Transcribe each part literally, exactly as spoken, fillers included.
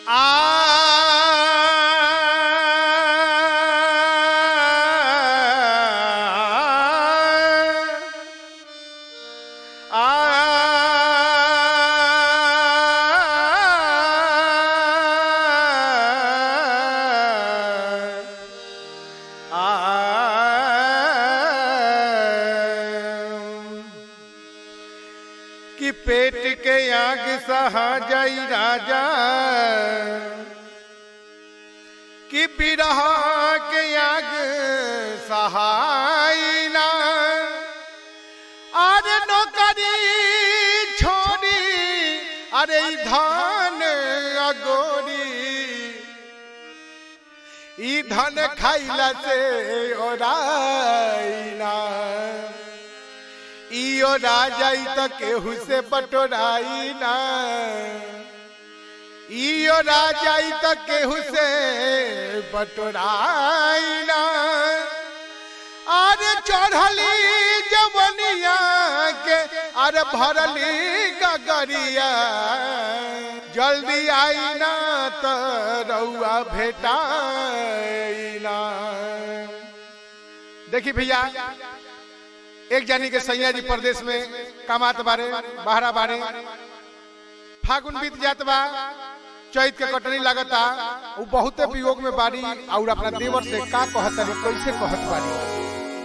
कि पेट के आग सहा जाई राजा कि बिरह के आग सहाई ना अरे नौकरी छोड़ी अरे धान अगोरी ई धन खाइला से ओराई ना इयो राजाई तो केहू से बटोराई ना इयो राजाई तो केहू से बटोराई ना अरे चढ़ली जवनिया के अरे भरली गगरिया जल्दी आई ना तो रउआ भेटाई ना। देखी भैया एक जानी के सैया जी प्रदेश में कमात बारे बहरा बारे फागुन बीत जात बा चैत के कटनी लागता वो बहुते वियोग में बारी और अपना देवर से का कहत बारी कैसे कहत बारी।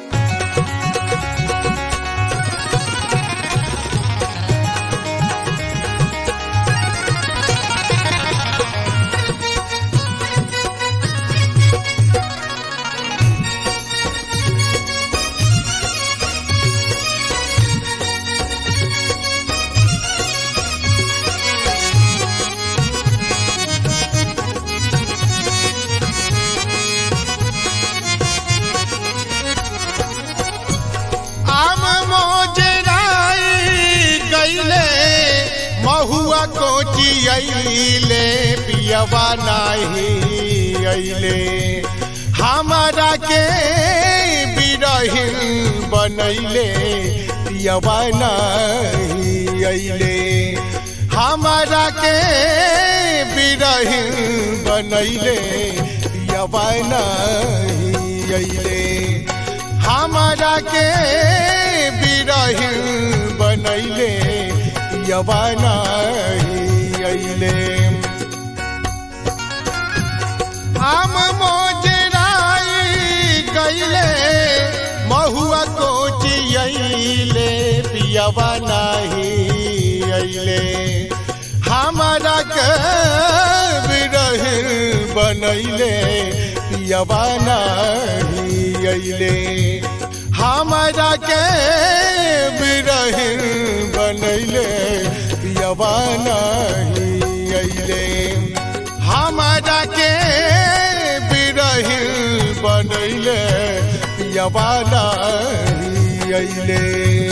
महुआ कोची अइले पियवा नाही अइले हमारा के बिरहिन बनैले पियवा नाही अइले हमारा के बिरहिन बनैले पियवा नाही अइले हमारा के बिरहिन बनैले यवाना अइले हम मोजराई गइले महुआ कोची अइले पियवा नाही अइले हमारा के बिरहिन बनैले पियवा नाही अइले हमारा के बिरहिन बनैले पियवा नाही अइले हमारा के बिरहिन बनैले पियवा नाही अइले।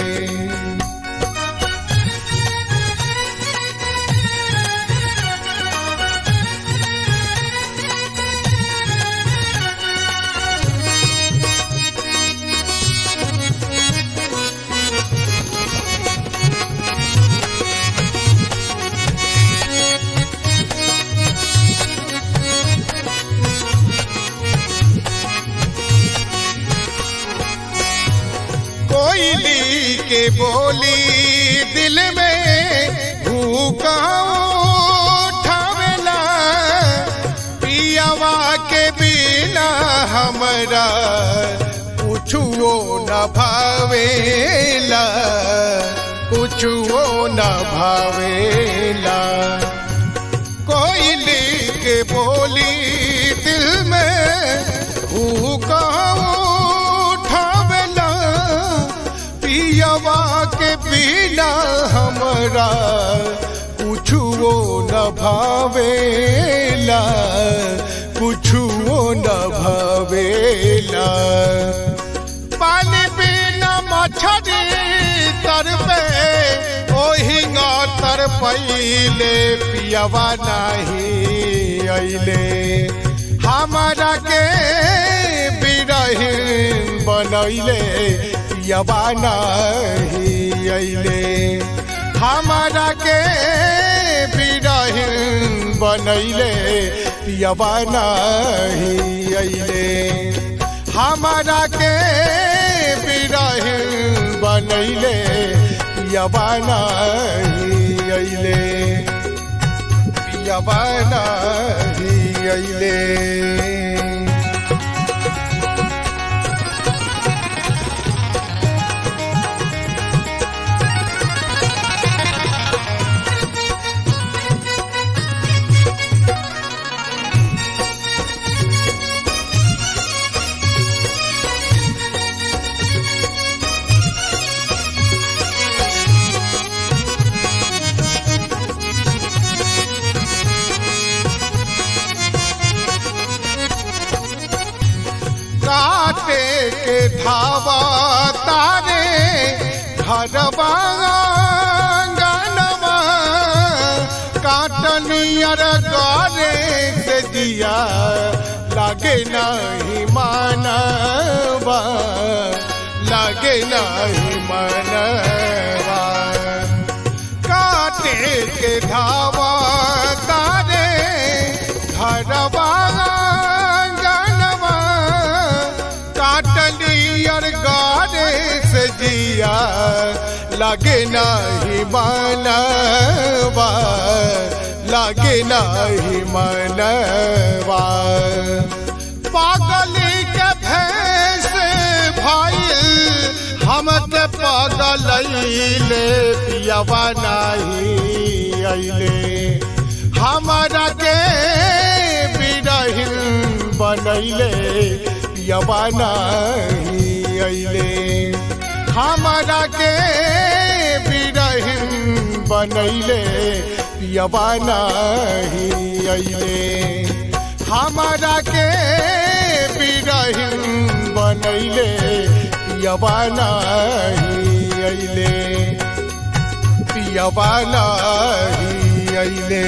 कोयली के बोली दिल में भूखा उठावेला पियवा के बिना हमरा कुछुओ न भावेला कुछुओ न भावेला कोयली के बोली दिल में भूखा पियवा के बिना हमरा कुछुओ न भावेला कुछुओ न भावेला पानी बिना मछली तरपे ओही तर पहिले पियवा नाही अइले हमारा के बिरहिन बनैले पियवा नाही अइले हमारा के बिरहिन बिरहिन बनैले पियवा नहीं अइले हमारा के बिरहिन बनैले पियवा नहीं अइले पियवा नहीं अइले काटे के धावा तारे घरवा गनवा काटनियर गारे से दिया लागे नहीं मानवा लागे नहीं मानवा काटे के धावा तारे घरवा काटनियर गारे से जिया लागे नहीं मनवा लागे नहीं मनवा पागली के भैंस भइल हम ते पागलैले पियवा नहीं अइले हमारा के बिरहिन बनैले पियवा नहीं अइले हमारा के बिरहिन बनैले पियवा नहीं अइले हमारा के बिरहिन बनैले पियवा नहीं अइले पियवा नहीं अइले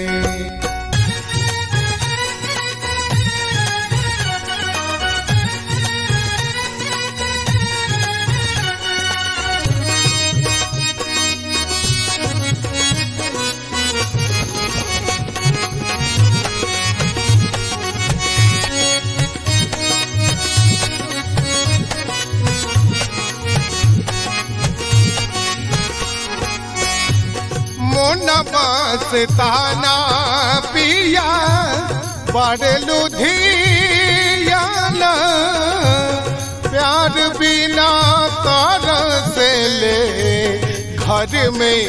नमस ताना पिया बड़े लुधियाना प्यार बिना कर से ले घर में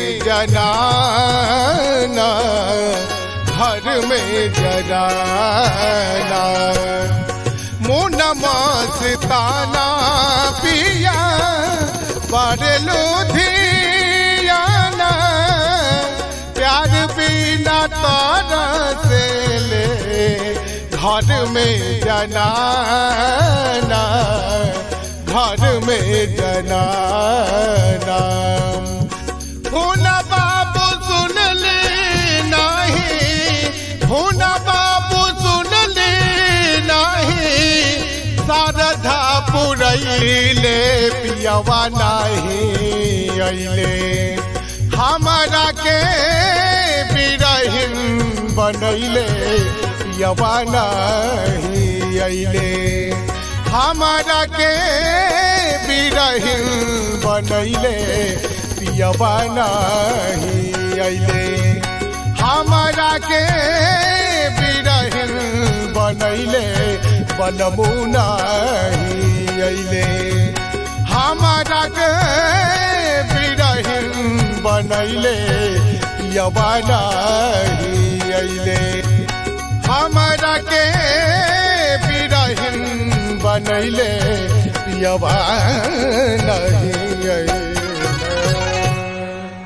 जनाना घर में जनाना मुनमस ताना पिया बड़े लुधियाना प्यार बिना तारा से ले घर में जनाना घर में जनाना भूना बाबू सुन ले नहीं भूना बाबू सुन ले नहीं शारदा पुरैले पियवा नहीं अइले हमारा के बिरहिन बनैले पियवा नहीं अइले हमारा के बिरहिन बनैले पियवा नहीं अइले हमारा के बिरहिन बनैले बनमु नहीं अइले हमारा के बिरहिन बनैले पियवा नहीं अइले हमारा के बिरहिन बनैले पियवा नहीं अइले।